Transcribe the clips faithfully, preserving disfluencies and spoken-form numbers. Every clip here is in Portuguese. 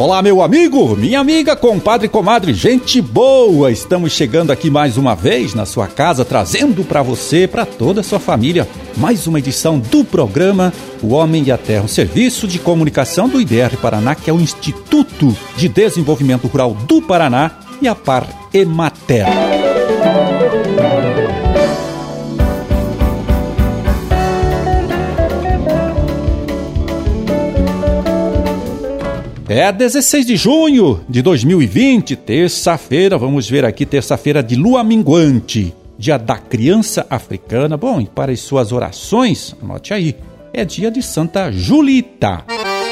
Olá, meu amigo, minha amiga, compadre e comadre, gente boa! Estamos chegando aqui mais uma vez na sua casa, trazendo para você, para toda a sua família, mais uma edição do programa O Homem e a Terra, um serviço de comunicação do I D R Paraná, que é o Instituto de Desenvolvimento Rural do Paraná, e a Par Emater. É dezesseis de junho de dois mil e vinte, terça-feira, vamos ver aqui, terça-feira de lua minguante, dia da criança africana. Bom, e para as suas orações, anote aí, é dia de Santa Julita.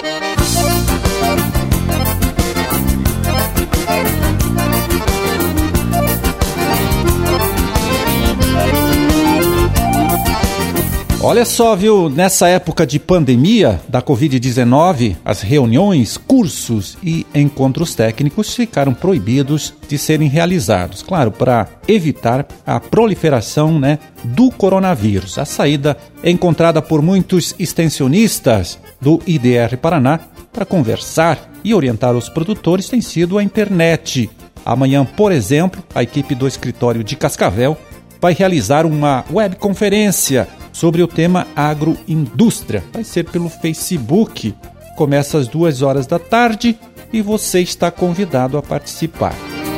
Olha só, viu, nessa época de pandemia da covid dezenove, as reuniões, cursos e encontros técnicos ficaram proibidos de serem realizados, claro, para evitar a proliferação, né, do coronavírus. A saída é encontrada por muitos extensionistas do I D R Paraná para conversar e orientar os produtores tem sido a internet. Amanhã, por exemplo, a equipe do escritório de Cascavel vai realizar uma webconferência sobre o tema agroindústria. Vai ser pelo Facebook, começa às duas horas da tarde e você está convidado a participar.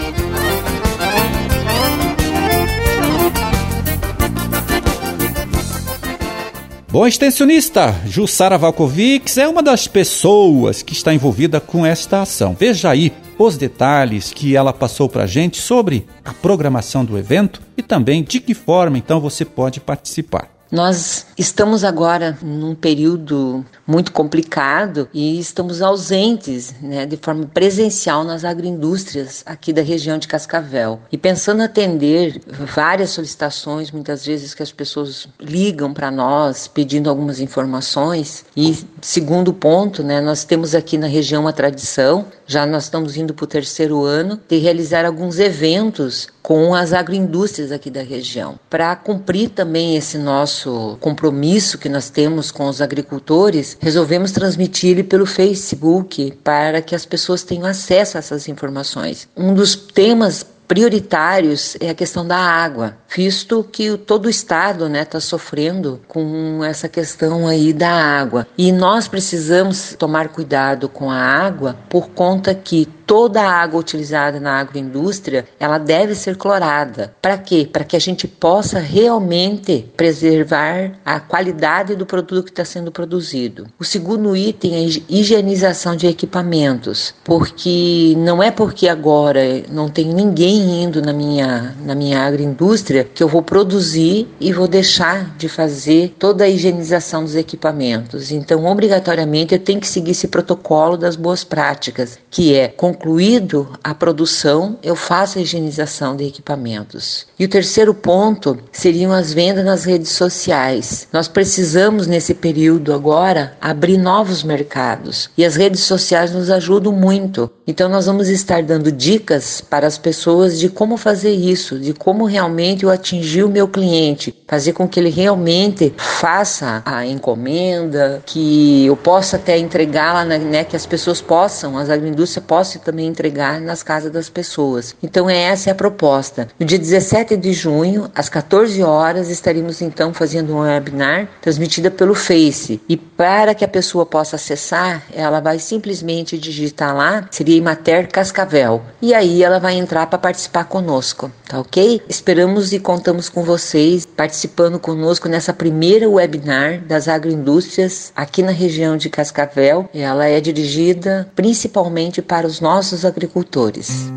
Bom, a extensionista Jussara Valkovics é uma das pessoas que está envolvida com esta ação. Veja aí os detalhes que ela passou para a gente sobre a programação do evento e também de que forma então você pode participar. Nós estamos agora num período muito complicado e estamos ausentes, né, de forma presencial nas agroindústrias aqui da região de Cascavel. E pensando atender várias solicitações, muitas vezes que as pessoas ligam para nós pedindo algumas informações. E segundo ponto, né, nós temos aqui na região uma tradição, já nós estamos indo para o terceiro ano, de realizar alguns eventos com as agroindústrias aqui da região. Para cumprir também esse nosso compromisso que nós temos com os agricultores, resolvemos transmitir ele pelo Facebook para que as pessoas tenham acesso a essas informações. Um dos temas prioritários é a questão da água, visto que todo o estado, né, está sofrendo com essa questão aí da água. E nós precisamos tomar cuidado com a água por conta que toda a água utilizada na agroindústria, ela deve ser clorada. Para quê? Para que a gente possa realmente preservar a qualidade do produto que está sendo produzido. O segundo item é a higienização de equipamentos, porque não é porque agora não tem ninguém indo na minha, na minha agroindústria que eu vou produzir e vou deixar de fazer toda a higienização dos equipamentos. Então, obrigatoriamente, eu tenho que seguir esse protocolo das boas práticas, que é concluído a produção, eu faço a higienização de equipamentos. E o terceiro ponto seriam as vendas nas redes sociais. Nós precisamos, nesse período agora, abrir novos mercados. E as redes sociais nos ajudam muito. Então, nós vamos estar dando dicas para as pessoas de como fazer isso, de como realmente eu atingir o meu cliente, fazer com que ele realmente faça a encomenda, que eu possa até entregá-la, né, que as pessoas possam, as agroindústrias possam também entregar nas casas das pessoas. Então, essa é a proposta. No dia dezessete de junho, às quatorze horas, estaremos então fazendo um webinar transmitida pelo Face. E para que a pessoa possa acessar, ela vai simplesmente digitar lá, seria Emater Cascavel. E aí ela vai entrar para participar conosco, tá ok? Esperamos e contamos com vocês participando conosco nessa primeira webinar das agroindústrias aqui na região de Cascavel. Ela é dirigida principalmente para os nossos agricultores.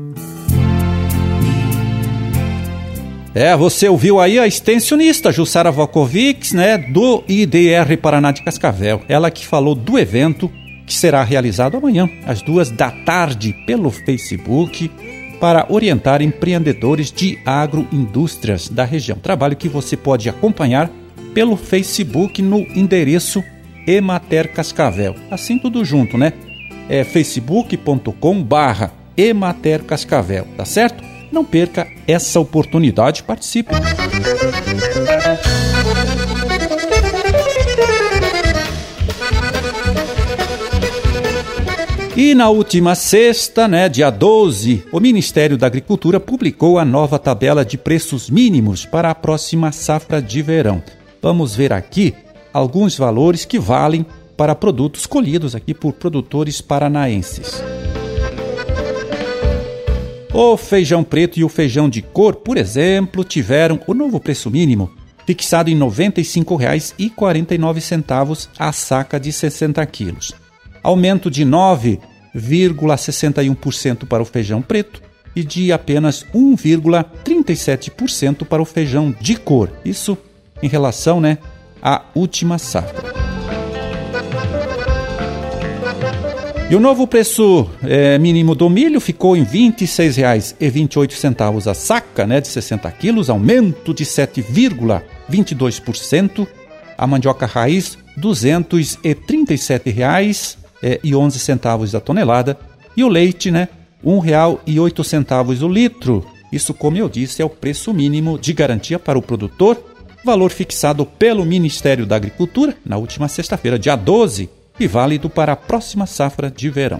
É, você ouviu aí a extensionista Jussara Valkovics, né, do I D R Paraná de Cascavel. Ela que falou do evento que será realizado amanhã, às duas da tarde, pelo Facebook, para orientar empreendedores de agroindústrias da região. Trabalho que você pode acompanhar pelo Facebook no endereço Emater Cascavel. Assim tudo junto, né? É facebook ponto com barra Emater Cascavel, tá certo? Não perca essa oportunidade, participe. E na última sexta, né, dia doze, o Ministério da Agricultura publicou a nova tabela de preços mínimos para a próxima safra de verão. Vamos ver aqui alguns valores que valem para produtos colhidos aqui por produtores paranaenses. O feijão preto e o feijão de cor, por exemplo, tiveram o novo preço mínimo fixado em noventa e cinco reais e quarenta e nove centavos a saca de sessenta quilos. Aumento de nove vírgula sessenta e um por cento para o feijão preto e de apenas um vírgula trinta e sete por cento para o feijão de cor. Isso em relação, né, à última safra. E o novo preço é, mínimo do milho ficou em vinte e seis reais e vinte e oito centavos a saca, né, de sessenta quilos, aumento de sete vírgula vinte e dois por cento. A mandioca raiz, duzentos e trinta e sete reais e onze centavos a tonelada. E o leite, né, um real e oito centavos o litro. Isso, como eu disse, é o preço mínimo de garantia para o produtor, valor fixado pelo Ministério da Agricultura na última sexta-feira, dia doze, e válido para a próxima safra de verão.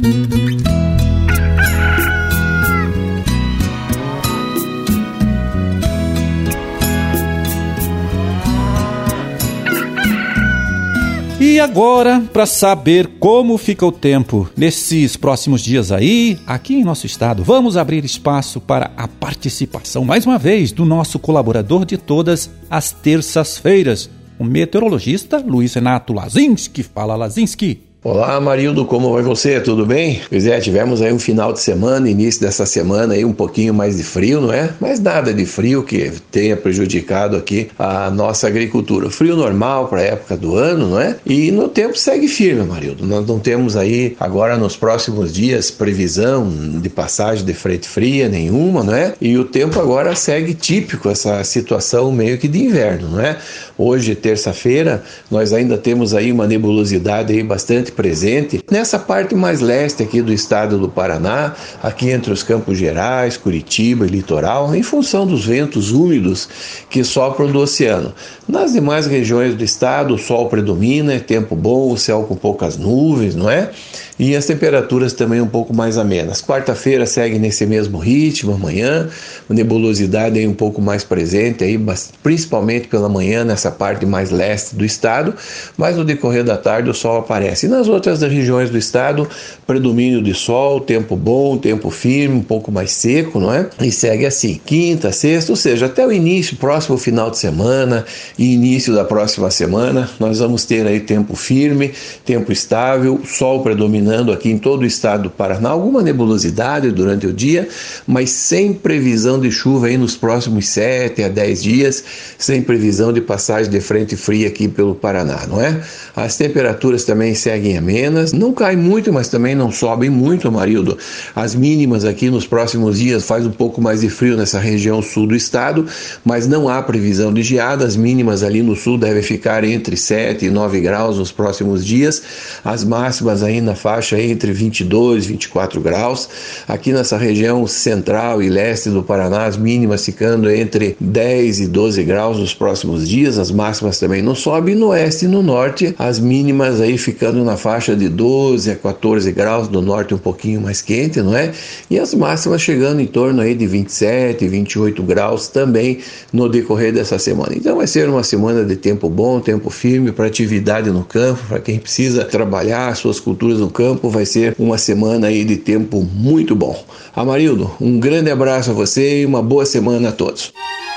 E agora, para saber como fica o tempo nesses próximos dias aí, aqui em nosso estado, vamos abrir espaço para a participação, mais uma vez, do nosso colaborador de todas as terças-feiras, o meteorologista Luiz Renato Lazinski. Fala, Lazinski. Olá, Marildo, como vai você? Tudo bem? Pois é, tivemos aí um final de semana, início dessa semana aí um pouquinho mais de frio, não é? Mas nada de frio que tenha prejudicado aqui a nossa agricultura. Frio normal para a época do ano, não é? E no tempo segue firme, Marildo. Nós não temos aí agora nos próximos dias previsão de passagem de frente fria nenhuma, não é? E o tempo agora segue típico, essa situação meio que de inverno, não é? Hoje, terça-feira, nós ainda temos aí uma nebulosidade aí bastante presente nessa parte mais leste aqui do estado do Paraná, aqui entre os Campos Gerais, Curitiba e litoral, em função dos ventos úmidos que sopram do oceano. Nas demais regiões do estado, o sol predomina, é tempo bom, o céu com poucas nuvens, não é? E as temperaturas também um pouco mais amenas. Quarta-feira segue nesse mesmo ritmo, amanhã, a nebulosidade aí um pouco mais presente, aí, principalmente pela manhã, nessa parte mais leste do estado, mas no decorrer da tarde o sol aparece. E nas outras regiões do estado, predomínio de sol, tempo bom, tempo firme, um pouco mais seco, não é? E segue assim, quinta, sexta, ou seja, até o início, próximo final de semana e início da próxima semana, nós vamos ter aí tempo firme, tempo estável, sol predominante aqui em todo o estado do Paraná, alguma nebulosidade durante o dia, mas sem previsão de chuva aí nos próximos sete a dez dias, sem previsão de passagem de frente fria aqui pelo Paraná, não é? As temperaturas também seguem amenas, não cai muito, mas também não sobem muito, Marildo. As mínimas aqui nos próximos dias faz um pouco mais de frio nessa região sul do estado, mas não há previsão de geada, as mínimas ali no sul devem ficar entre sete e nove graus nos próximos dias, as máximas aí na faixa entre vinte e dois e vinte e quatro graus. Aqui nessa região central e leste do Paraná, as mínimas ficando entre dez e doze graus nos próximos dias, as máximas também não sobem. No oeste e no norte, as mínimas aí ficando na faixa de doze a quatorze graus, no norte um pouquinho mais quente, não é? E as máximas chegando em torno aí de vinte e sete, vinte e oito graus também no decorrer dessa semana. Então vai ser uma semana de tempo bom, tempo firme para atividade no campo, para quem precisa trabalhar suas culturas no campo, vai ser uma semana aí de tempo muito bom. Amarildo, um grande abraço a você e uma boa semana a todos.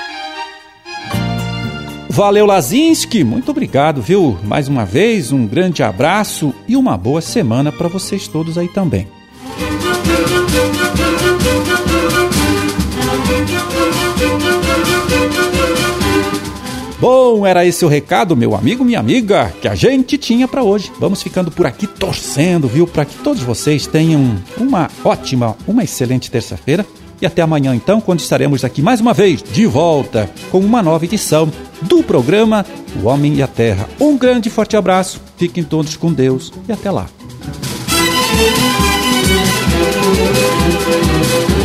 Valeu, Lazinski, muito obrigado, viu? Mais uma vez, um grande abraço e uma boa semana para vocês todos aí também. Bom, era esse o recado, meu amigo, minha amiga, que a gente tinha para hoje. Vamos ficando por aqui torcendo, viu? Para que todos vocês tenham uma ótima, uma excelente terça-feira. E até amanhã, então, quando estaremos aqui mais uma vez, de volta, com uma nova edição do programa O Homem e a Terra. Um grande e forte abraço, fiquem todos com Deus e até lá.